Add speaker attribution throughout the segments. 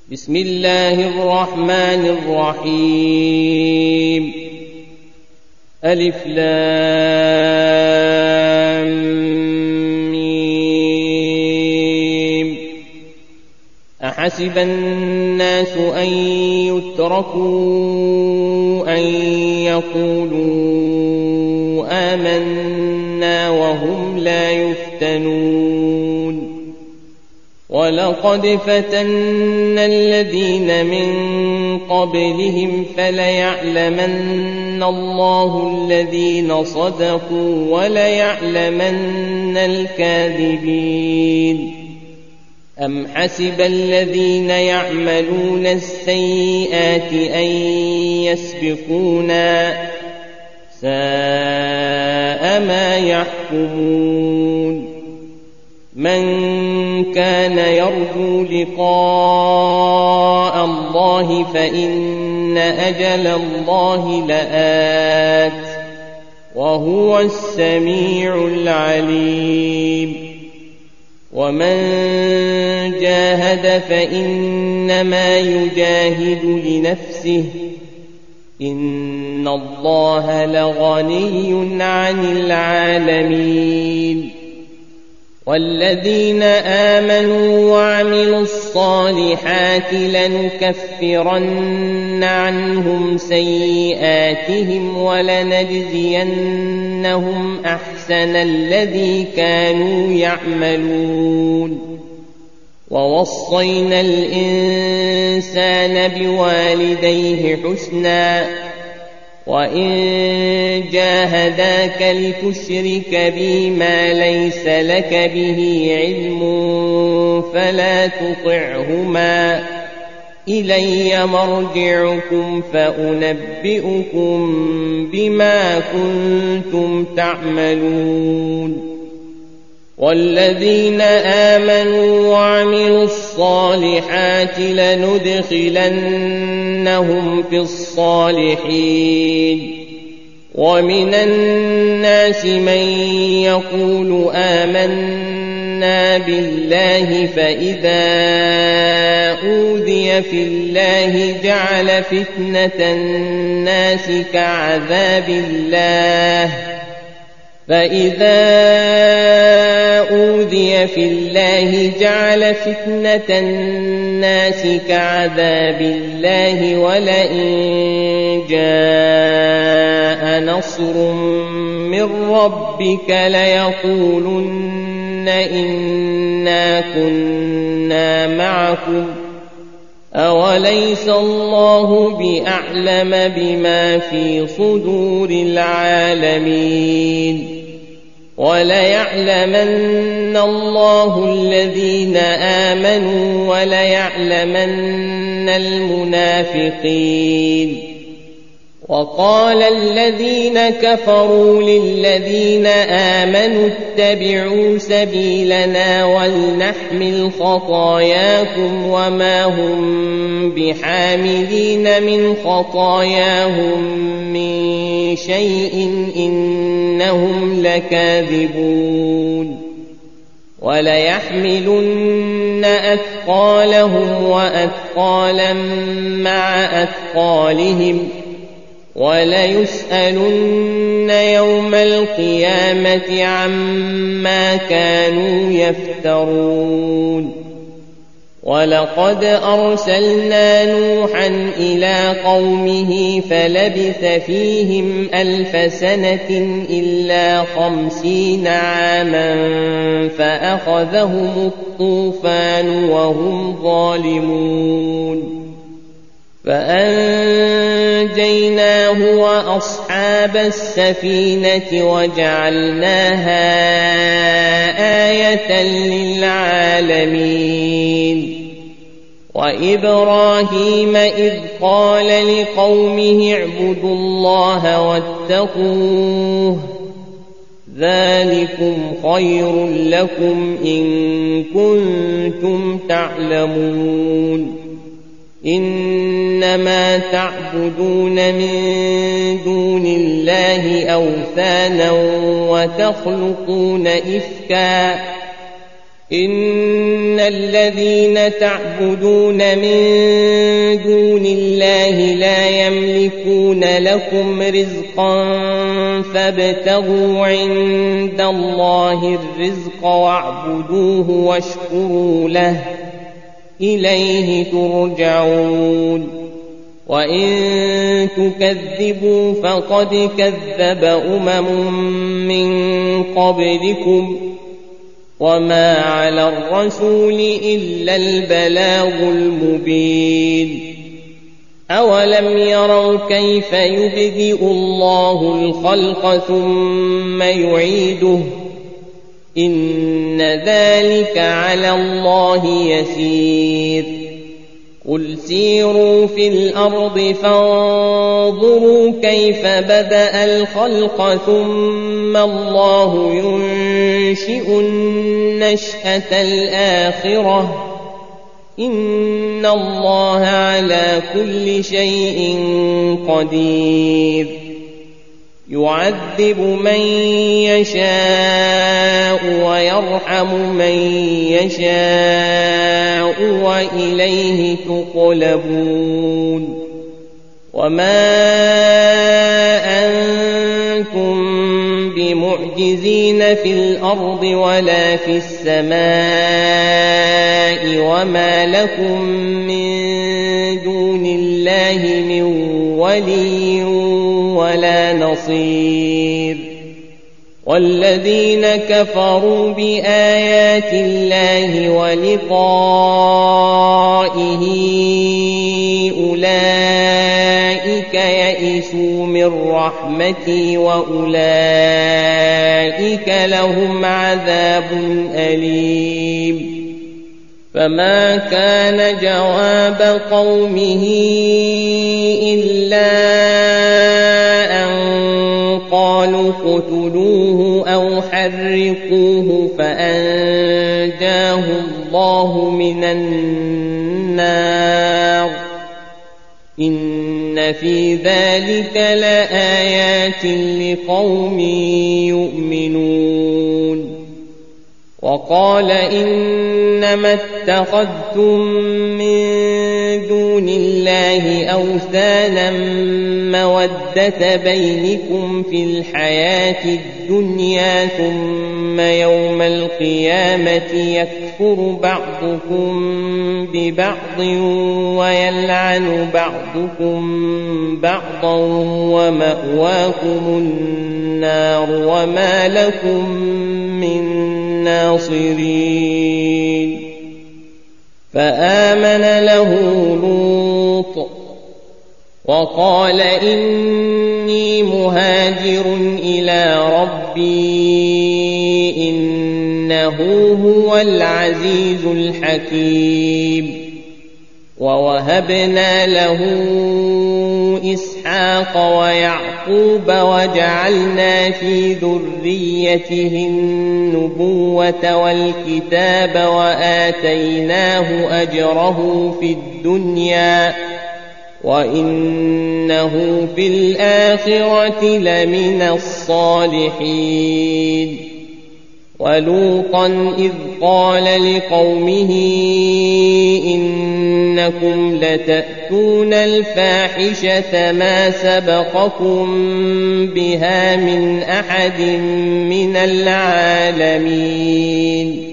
Speaker 1: بسم الله الرحمن الرحيم ألف لام ميم أحسب الناس أن يتركوا أن يقولوا آمنا وهم لا يفتنون ولقد فتنا الذين من قبلهم فليعلمن الله الذين صدقوا وليعلمن الكاذبين أم حسب الذين يعملون السيئات أن يسبقونا ساء ما يحكمون من كان يرجو لقاء الله فإن أجل الله لآت وهو السميع العليم ومن جاهد فإنما يجاهد لنفسه إن الله لغني عن العالمين والذين آمنوا وعملوا الصالحات لنكفرن عنهم سيئاتهم ولنجزينهم أحسن الذي كانوا يعملون ووصينا الإنسان بوالديه حسنا وإن جاهداك لتشرك بي ما ليس لك به علم فلا تطعهما إلي مرجعكم فأنبئكم بما كنتم تعملون والذين آمنوا وعملوا الصالحات لندخلنهم في الصالحين ومن الناس من يقول آمنا بالله فإذا أوذي في الله جعل فتنة الناس كعذاب الله فإذا أوذي في الله جعل فتنة الناس كعذاب الله ولئن جاء نصر من ربك ليقولن إنا كنا معكم أوليس الله بأعلم بما في صدور العالمين وليعلمن الله الذين آمنوا وليعلمن المنافقين وقال الذين كفروا للذين آمنوا اتبعوا سبيلنا ولنحمل خطاياكم وما هم بحاملين من خطاياهم من شيء إنهم لكاذبون وليحملن أثقالهم وأثقالا مع أثقالهم وليسألن يوم القيامة عما كانوا يفترون ولقد أرسلنا نوحا إلى قومه فلبث فيهم 1000 سنة إلا 50 عاما فأخذهم الطوفان وهم ظالمون فأنجيناه وأصحاب السفينة وجعلناها آية للعالمين وإبراهيم إذ قال لقومه اعبدوا الله واتقوه ذلكم خير لكم إن كنتم تعلمون إنما تعبدون من دون الله أوثانا وتخلقون إفكا إن الذين تعبدون من دون الله لا يملكون لكم رزقا فابتغوا عند الله الرزق واعبدوه واشكروا له إليه ترجعون وإن تكذبوا فقد كذب من قبلكم وما على الرسول إلا البلاغ المبين أولم يروا كيف يبدئ الله الخلق ثم يعيده إن ذلك على الله يسير قل سيروا في الأرض فانظروا كيف بدأ الخلق ثم الله ينشئ النشأة الآخرة إن الله على كل شيء قدير يعذب من يشاء ويرحم من يشاء وإليه تقلبون وما أنتم بمعجزين في الأرض ولا في السماء وما لكم من دون الله من ولي ولا نصير والذين كفروا بآيات الله ولقائه أولئك يئسوا من رحمتي وأولئك لهم عذاب أليم فما كان جواب قومه إلا أن قالوا اقتلوه أو حرقوه فأنجاه الله من النار إن في ذلك لآيات لقوم يؤمنون وقال إنما اتخذتم من دون الله أوثانا مودة بينكم في الحياة الدنيا ثم يوم القيامة يكفر بعضكم ببعض ويلعن بعضكم بعضا ومأواكم النار وما لكم من ناصرين فآمن له لوط وقال إني مهاجر إلى ربي إنه هو العزيز الحكيم ووهبنا له إسحاق ويعقوب وجعلنا في ذريته النبوة والكتاب وآتيناه أجره في الدنيا وإنه في الآخرة لمن الصالحين ولوطا إذ قال لقومه إنكم لتأتون الفاحشة ما سبقكم بها من أحد من العالمين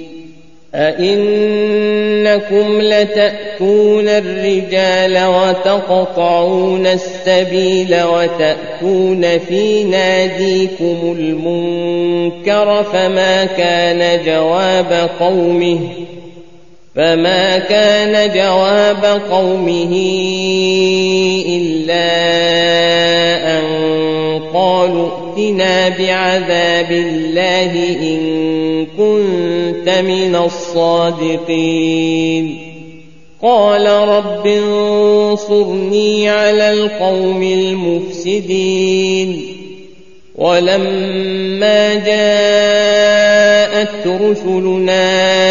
Speaker 1: أئنكم لتأتون الرجال وتقطعون السبيل وتأتون في ناديكم المنكر فما كان جواب قومه إلا أن قالوا ائتنا بعذاب الله إن كنت من الصادقين قال رب انصرني على القوم المفسدين ولما جاءت رسلنا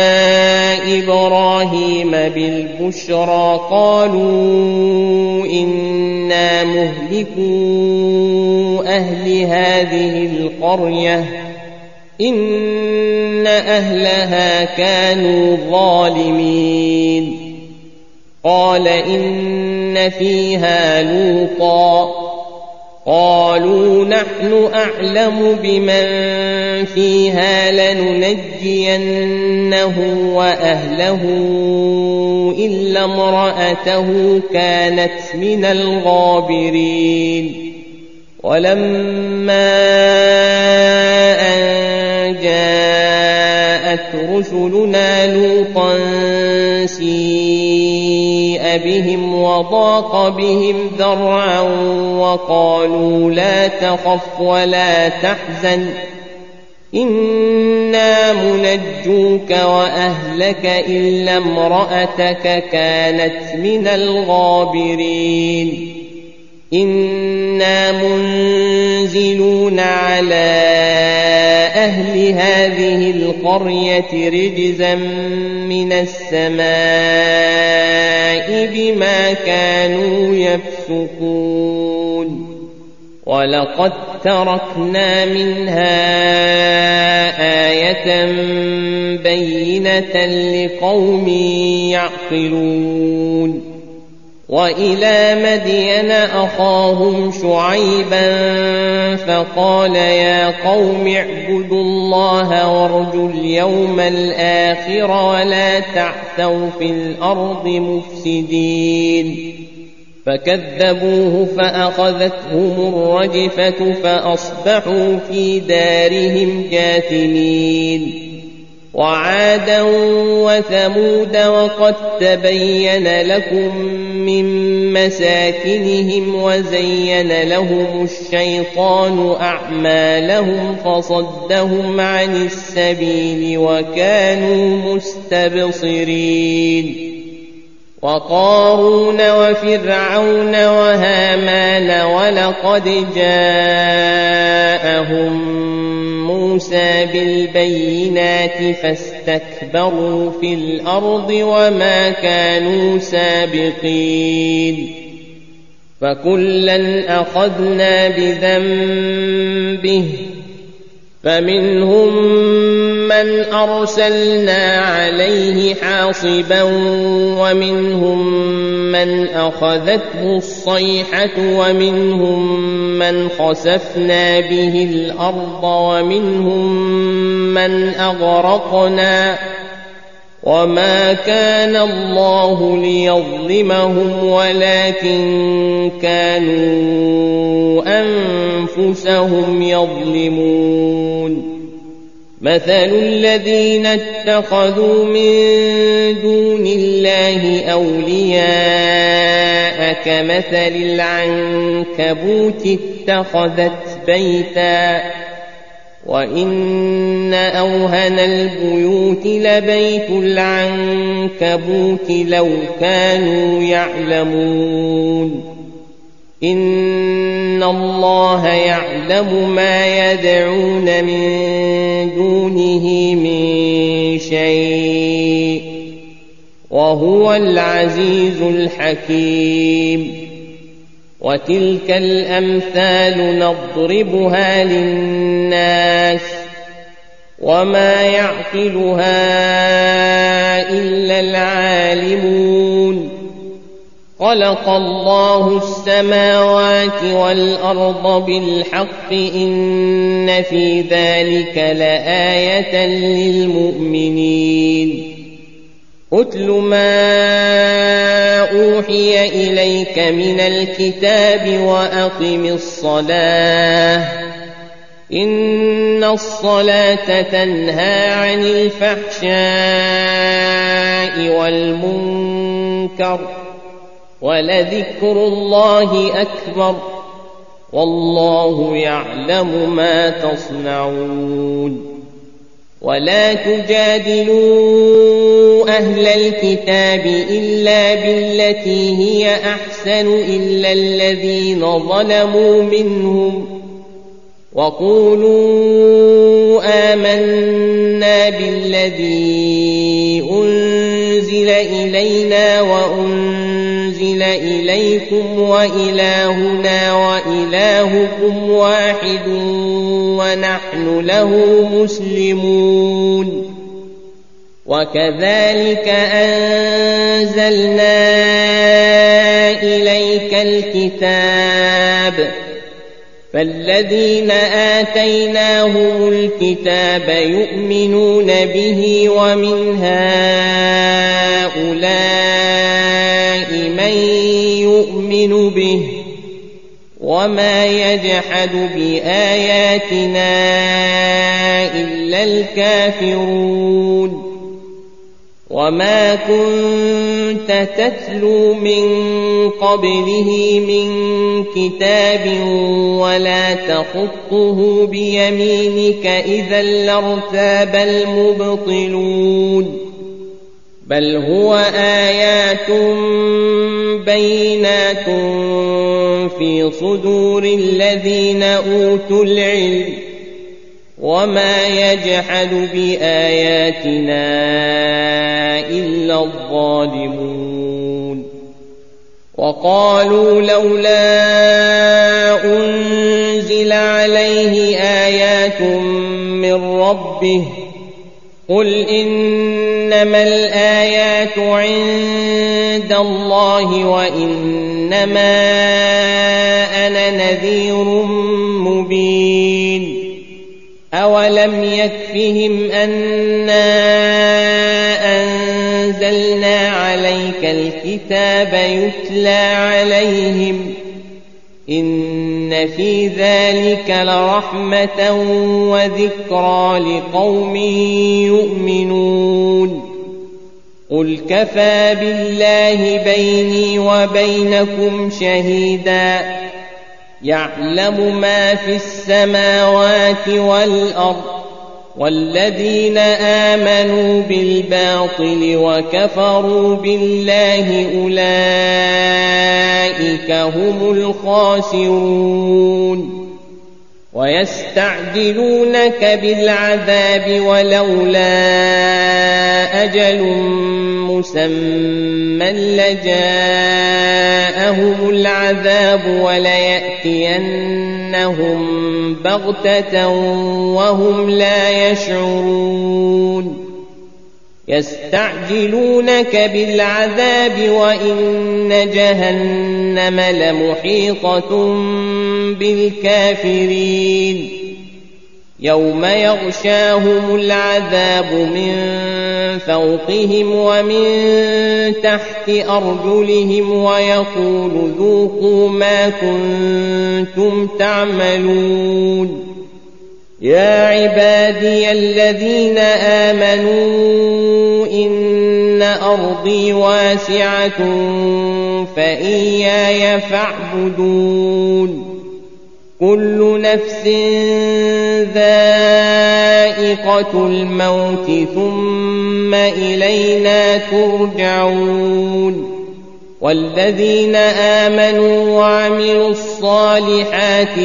Speaker 1: إبراهيم بالبشرى قالوا إنا مهلكو أهل هذه القرية إن أهلها كانوا ظالمين قال إن فيها لوطا قالوا نحن أعلم بمن فيها لننجينه وأهله إلا امرأته كانت من الغابرين ولما أن جاءت رسلنا لوطا سيء بهم وضاق بهم ذرعا وقالوا لا تخف ولا تحزن إنا منجوك وأهلك إلا امرأتك كانت من الغابرين إنا منزلون على أهل هذه القرية رجزا من السماء بما كانوا يفسقون ولقد تركنا منها آية بينة لقوم يعقلون وإلى مدين أخاهم شعيبا فقال يا قوم اعبدوا الله وارجوا اليوم الآخر ولا تعثوا في الأرض مفسدين فكذبوه فأخذتهم الرجفة فأصبحوا في دارهم جاثمين وعادا وثمود وقد تبين لكم من مساكنهم وزين لهم الشيطان أعمالهم فصدهم عن السبيل وكانوا مستبصرين وقارون وفرعون وهامان ولقد جاءهم موسى بالبينات فاستكبروا في الأرض وما كانوا سابقين فكلا أخذنا بذنبه فمنهم من أرسلنا عليه حاصبا ومنهم من أخذته الصيحة ومنهم من خسفنا به الأرض ومنهم من أغرقنا وما كان الله ليظلمهم ولكن كانوا أنفسهم يظلمون مثل الذين اتخذوا من دون الله أولياء كمثل العنكبوت اتخذت بيتا وإن أوهن البيوت لبيت العنكبوت لو كانوا يعلمون إن الله يعلم ما يدعون من دونه من شيء وهو العزيز الحكيم وتلك الأمثال نضربها للناس وما يعقلها إلا العالمون خلق الله السماوات والأرض بالحق إن في ذلك لآية للمؤمنين أتل ما أوحي إليك من الكتاب وأقم الصلاة إن الصلاة تنهى عن الفحشاء والمنكر ولذكر الله أكبر والله يعلم ما تصنعون ولا تجادلوا أهل الكتاب إلا بالتي هي أحسن إلا الذين ظلموا منهم وقولوا آمنا بالذي أنزل إلينا وأنزل أنزل إليكم وإلهنا وإلهكم واحد ونحن له مسلمون وكذلك أنزلنا إليك الكتاب فالذين آتيناهم الكتاب يؤمنون به ومن هؤلاء من يؤمن به وما يجحد بآياتنا إلا الكافرون وما كنت تتلو من قبله من كتاب ولا تخطه بيمينك إذا لارتاب المبطلون بل هو آيات بينات في صدور الذين أوتوا العلم وما يجحد بآياتنا إلا الظالمون وقالوا لولا أنزل عليه آيات من ربه قل إنما الآيات عند الله وإنما أنا نذير مبين أولم يكفهم أنا أنزلنا عليك الكتاب يتلى عليهم إن في ذلك لرحمة وذكرى لقوم يؤمنون قل كفى بالله بيني وبينكم شهيدا يعلم ما في السماوات والأرض والذين آمنوا بالباطل وكفروا بالله أولئك هم الخاسرون ويستعجلونك بالعذاب ولولا أجل مسمى لجاءهم العذاب وليأتينهم بغتة وهم لا يشعرون يستعجلونك بالعذاب وإن جهنم لمحيطة بالكافرين يوم يغشاهم العذاب من فوقهم ومن تحت أرجلهم ويقول ذوقوا ما كنتم تعملون يا عبادي الذين آمنوا إن أرضي واسعة فإياي فاعبدون كل نفس ذائقة الموت ثم إلينا ترجعون والذين آمنوا وعملوا الصالحات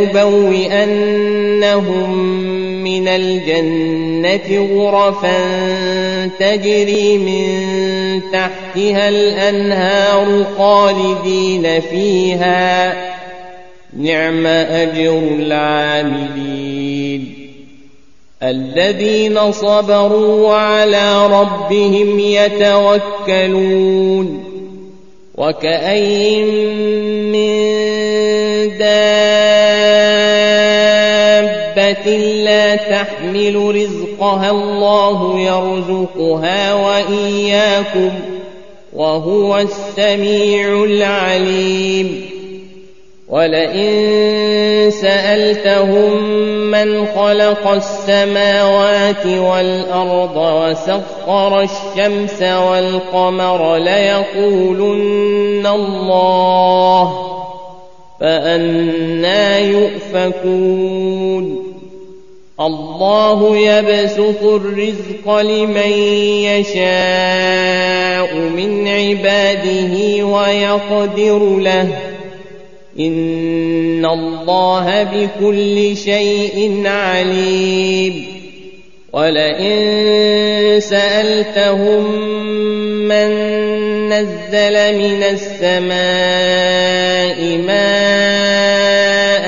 Speaker 1: لنبوئنهم من الجنة غرفا تجري من تحتها الأنهار خالدين فيها نعم أجر العاملين الذين صبروا وعلى ربهم يتوكلون وكأين من دابة لا تحمل رزقها الله يرزقها وإياكم وهو السميع العليم ولئن سألتهم من خلق السماوات والأرض وسخر الشمس والقمر ليقولن الله فأنى يؤفكون الله يبسط الرزق لمن يشاء من عباده ويقدر له إن الله بكل شيء عليم ولئن سألتهم من نزل من السماء ماء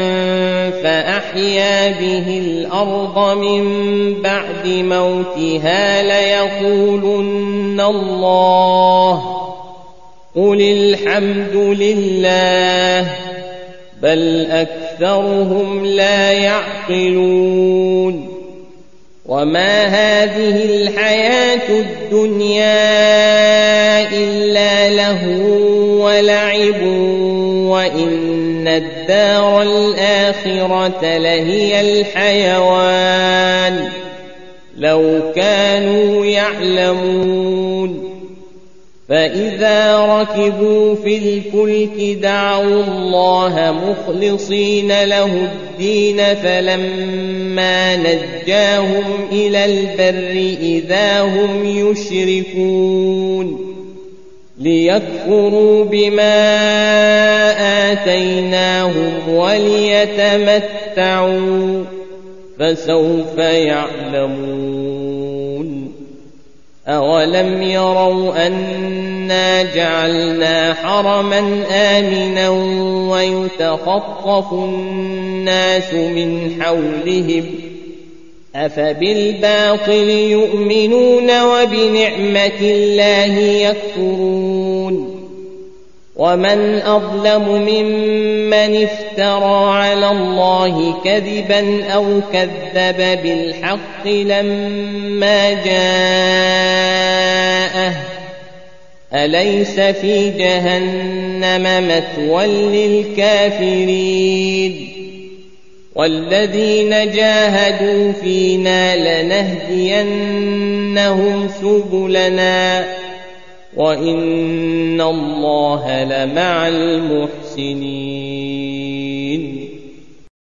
Speaker 1: فأحيا به الأرض من بعد موتها ليقولن الله قل الحمد لله بل أكثرهم لا يعقلون وما هذه الحياة الدنيا إلا لهو ولعب وإن الدار الآخرة لهي الحيوان لو كانوا يعلمون فإذا ركبوا في الفلك دعوا الله مخلصين له الدين فلما نجاهم إلى البر إذا هم يشركون ليكفروا بما آتيناهم وليتمتعوا فسوف يعلمون أولم يروا أنا جعلنا حرما آمنا ويتخطف الناس من حولهم أفبالباطل يؤمنون وبنعمة الله يكفرون ومن أظلم ممن افترى على الله كذبا أو كذب بالحق لما جاءه أليس في جهنم مثوى للكافرين والذين جاهدوا فينا لنهدينهم سبلنا وإن الله لمع المحسنين